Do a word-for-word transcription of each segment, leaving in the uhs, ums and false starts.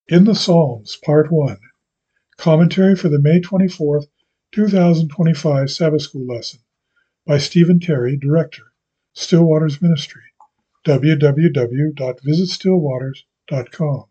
In the Psalms, Part one, Commentary for the May twenty-fourth, two thousand twenty-five Sabbath School Lesson by Stephen Terry, Director, Stillwaters Ministry, w w w dot visit stillwaters dot com.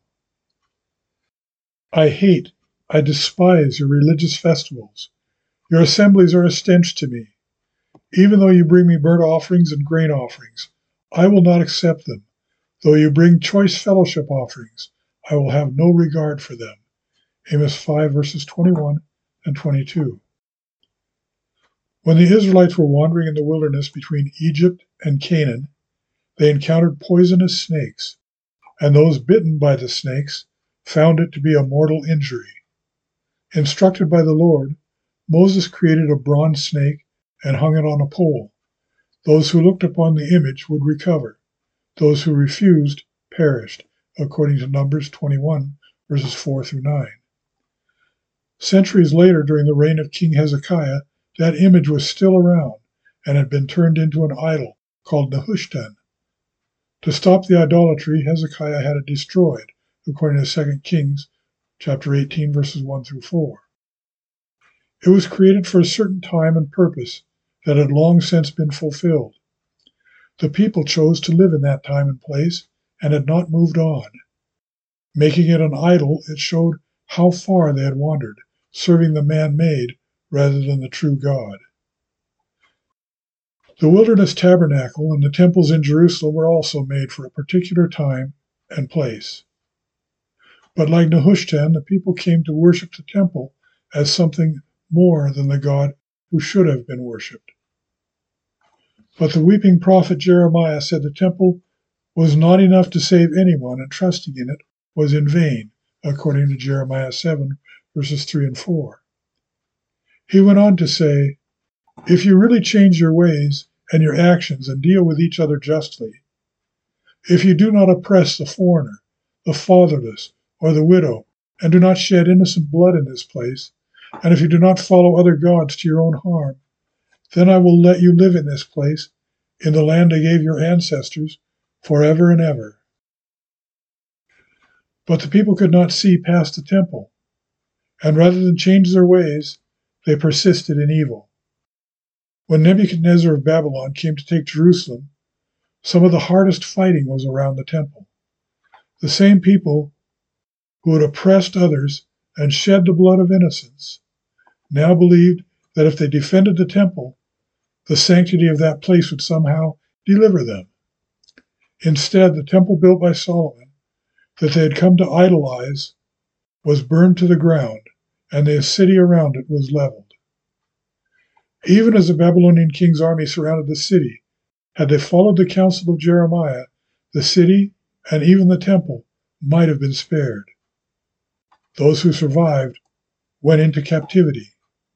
I hate, I despise your religious festivals. Your assemblies are a stench to me. Even though you bring me burnt offerings and grain offerings, I will not accept them. Though you bring choice fellowship offerings, I will have no regard for them. Amos five, verses twenty-one and twenty-two. When the Israelites were wandering in the wilderness between Egypt and Canaan, they encountered poisonous snakes, and those bitten by the snakes found it to be a mortal injury. Instructed by the Lord, Moses created a bronze snake and hung it on a pole. Those who looked upon the image would recover. Those who refused perished, according to Numbers twenty-one, verses four through nine. Centuries later, during the reign of King Hezekiah, that image was still around and had been turned into an idol called Nehushtan. To stop the idolatry, Hezekiah had it destroyed, according to Second Kings chapter eighteen, verses one through four. It was created for a certain time and purpose that had long since been fulfilled. The people chose to live in that time and place and had not moved on. Making it an idol, it showed how far they had wandered, serving the man-made rather than the true God. The wilderness tabernacle and the temples in Jerusalem were also made for a particular time and place. But like Nehushtan, the people came to worship the temple as something more than the God who should have been worshipped. But the weeping prophet Jeremiah said the temple was not enough to save anyone, and trusting in it was in vain, according to Jeremiah seven, verses three and four. He went on to say, if you really change your ways and your actions and deal with each other justly, if you do not oppress the foreigner, the fatherless, or the widow, and do not shed innocent blood in this place, and if you do not follow other gods to your own harm, then I will let you live in this place, in the land I gave your ancestors, forever and ever. But the people could not see past the temple, and rather than change their ways, they persisted in evil. When Nebuchadnezzar of Babylon came to take Jerusalem, some of the hardest fighting was around the temple. The same people who had oppressed others and shed the blood of innocents now believed that if they defended the temple, the sanctity of that place would somehow deliver them. Instead, the temple built by Solomon, that they had come to idolize, was burned to the ground, and the city around it was leveled. Even as the Babylonian king's army surrounded the city, had they followed the counsel of Jeremiah, the city and even the temple might have been spared. Those who survived went into captivity.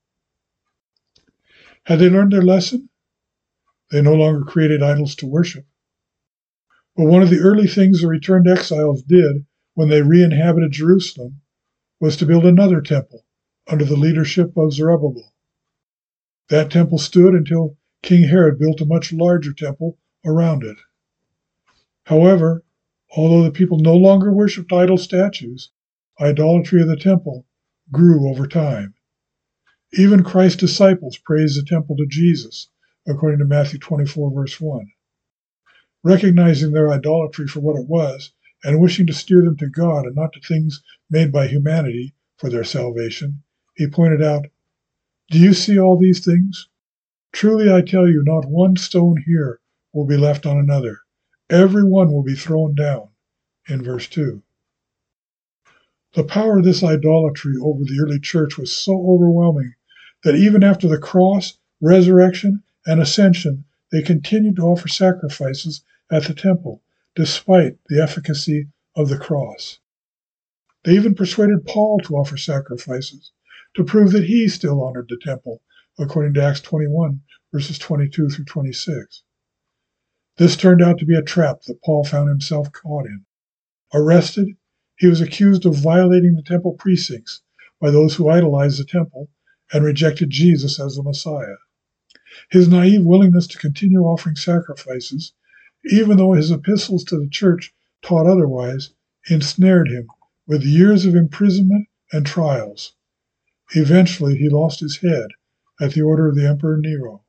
Had they learned their lesson? They no longer created idols to worship. But one of the early things the returned exiles did when they re-inhabited Jerusalem was to build another temple under the leadership of Zerubbabel. That temple stood until King Herod built a much larger temple around it. However, although the people no longer worshipped idol statues, idolatry of the temple grew over time. Even Christ's disciples praised the temple to Jesus, according to Matthew twenty-four, verse one. Recognizing their idolatry for what it was, and wishing to steer them to God and not to things made by humanity for their salvation, he pointed out, do you see all these things? Truly I tell you, not one stone here will be left on another. Every one will be thrown down, in verse two. The power of this idolatry over the early church was so overwhelming that even after the cross, resurrection, and ascension, they continued to offer sacrifices at the temple, despite the efficacy of the cross. They even persuaded Paul to offer sacrifices to prove that he still honored the temple, according to Acts twenty-one, verses twenty-two through twenty-six. This turned out to be a trap that Paul found himself caught in. Arrested, he was accused of violating the temple precincts by those who idolized the temple and rejected Jesus as the Messiah. His naive willingness to continue offering sacrifices, even though his epistles to the church taught otherwise, ensnared him with years of imprisonment and trials. Eventually, he lost his head at the order of the Emperor Nero.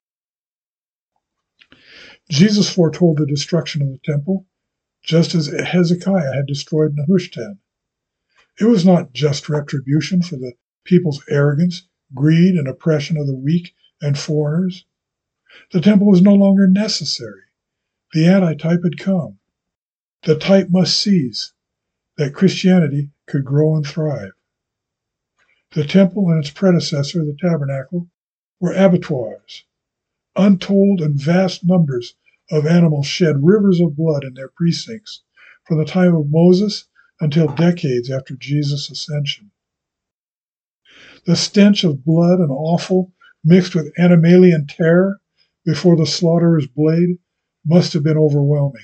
Jesus foretold the destruction of the temple, just as Hezekiah had destroyed Nehushtan. It was not just retribution for the people's arrogance, greed, and oppression of the weak and foreigners. The temple was no longer necessary. The antitype had come. The type must cease, that Christianity could grow and thrive. The temple and its predecessor, the tabernacle, were abattoirs. Untold and vast numbers of animals shed rivers of blood in their precincts from the time of Moses until decades after Jesus' ascension. The stench of blood and offal mixed with animalian terror before the slaughterer's blade must have been overwhelming.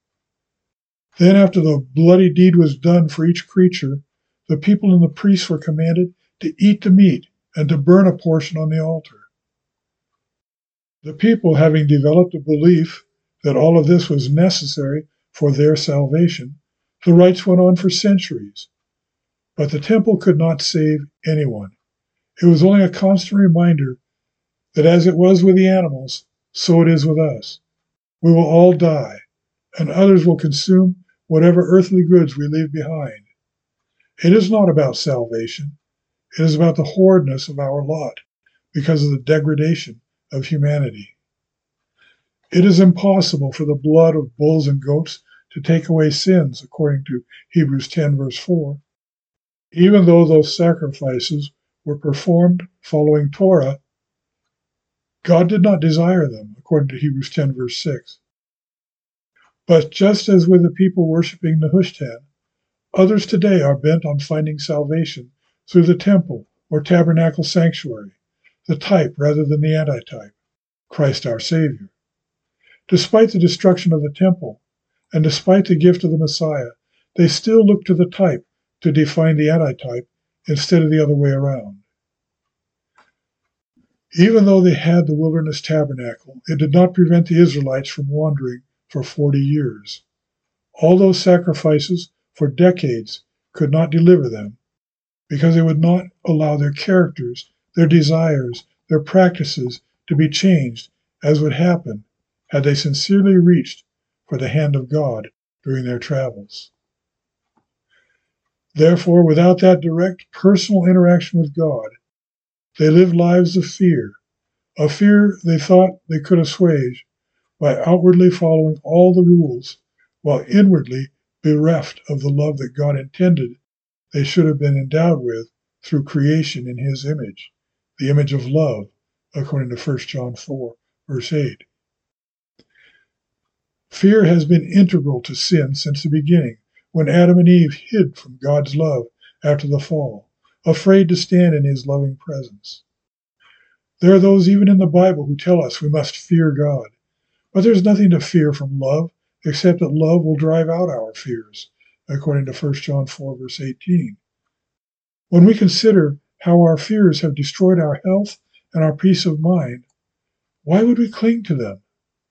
Then, after the bloody deed was done for each creature, the people and the priests were commanded to eat the meat and to burn a portion on the altar. The people, having developed a belief that all of this was necessary for their salvation, the rites went on for centuries. But the temple could not save anyone. It was only a constant reminder that as it was with the animals, so it is with us. We will all die, and others will consume whatever earthly goods we leave behind. It is not about salvation. It is about the horridness of our lot because of the degradation of humanity. It is impossible for the blood of bulls and goats to take away sins, according to Hebrews ten, verse four. Even though those sacrifices were performed following Torah, God did not desire them, according to Hebrews ten, verse six. But just as with the people worshiping Nehushtan, others today are bent on finding salvation through the temple or tabernacle sanctuary, the type rather than the antitype, Christ our Savior. Despite the destruction of the temple, and despite the gift of the Messiah, they still look to the type to define the antitype instead of the other way around. Even though they had the wilderness tabernacle, it did not prevent the Israelites from wandering for forty years. All those sacrifices for decades could not deliver them because they would not allow their characters, their desires, their practices to be changed, as would happen had they sincerely reached for the hand of God during their travels. Therefore, without that direct personal interaction with God, they lived lives of fear, a fear they thought they could assuage by outwardly following all the rules, while inwardly bereft of the love that God intended they should have been endowed with through creation in His image, the image of love, according to First John four, verse eight. Fear has been integral to sin since the beginning, when Adam and Eve hid from God's love after the fall, afraid to stand in His loving presence. There are those even in the Bible who tell us we must fear God, but there's nothing to fear from love except that love will drive out our fears, according to First John four, verse eighteen. When we consider how our fears have destroyed our health and our peace of mind, why would we cling to them?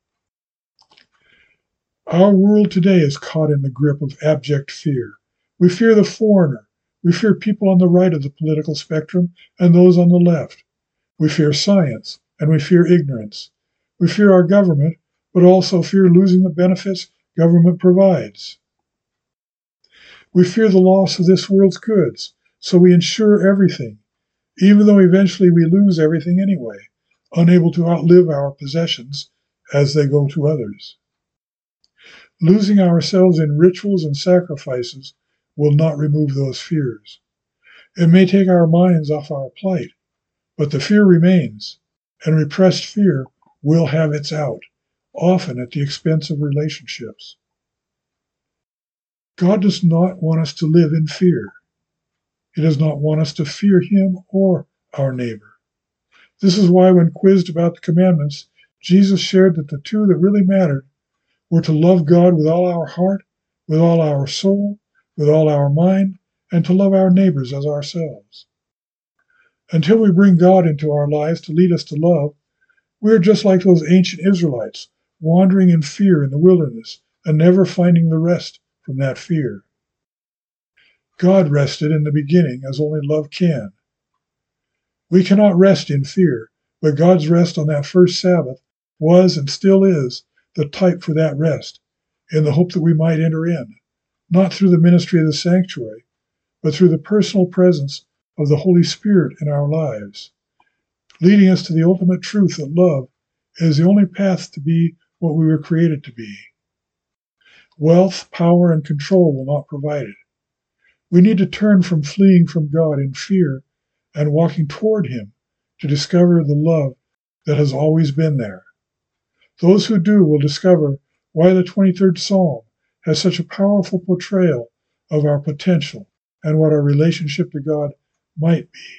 Our world today is caught in the grip of abject fear. We fear the foreigner. We fear people on the right of the political spectrum and those on the left. We fear science, and we fear ignorance. We fear our government, but also fear losing the benefits government provides. We fear the loss of this world's goods, so we insure everything, even though eventually we lose everything anyway, unable to outlive our possessions as they go to others. Losing ourselves in rituals and sacrifices will not remove those fears. It may take our minds off our plight, but the fear remains, and repressed fear will have its out, often at the expense of relationships. God does not want us to live in fear. He does not want us to fear Him or our neighbor. This is why, when quizzed about the commandments, Jesus shared that the two that really mattered were to love God with all our heart, with all our soul, with all our mind, and to love our neighbors as ourselves. Until we bring God into our lives to lead us to love, we are just like those ancient Israelites, wandering in fear in the wilderness and never finding the rest from that fear. God rested in the beginning as only love can. We cannot rest in fear, but God's rest on that first Sabbath was and still is the type for that rest, in the hope that we might enter in, not through the ministry of the sanctuary, but through the personal presence of the Holy Spirit in our lives, leading us to the ultimate truth that love is the only path to be what we were created to be. Wealth, power, and control will not provide it. We need to turn from fleeing from God in fear and walking toward Him to discover the love that has always been there. Those who do will discover why the twenty-third Psalm has such a powerful portrayal of our potential and what our relationship to God might be.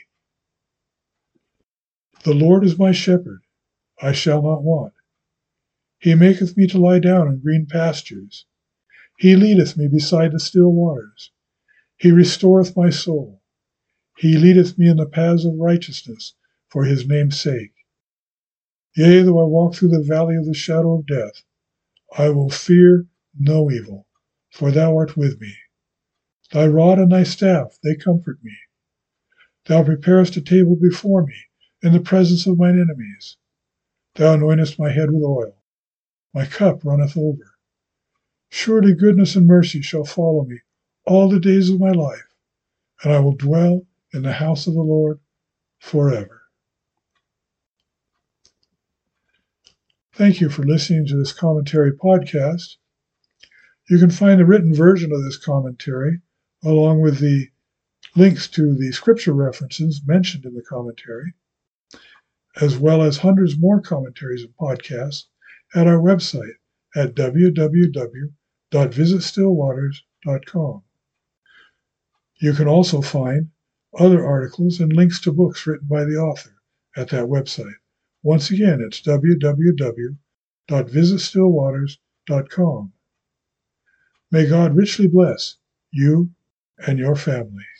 The Lord is my shepherd, I shall not want. He maketh me to lie down in green pastures. He leadeth me beside the still waters. He restoreth my soul. He leadeth me in the paths of righteousness for his name's sake. Yea, though I walk through the valley of the shadow of death, I will fear no evil, for thou art with me. Thy rod and thy staff, they comfort me. Thou preparest a table before me in the presence of mine enemies. Thou anointest my head with oil. My cup runneth over. Surely goodness and mercy shall follow me all the days of my life, and I will dwell in the house of the Lord forever. Thank you for listening to this commentary podcast. You can find the written version of this commentary, along with the links to the scripture references mentioned in the commentary, as well as hundreds more commentaries and podcasts at our website at w w w dot visit still waters dot com. You can also find other articles and links to books written by the author at that website. Once again, it's w w w dot visit still waters dot com. May God richly bless you and your family.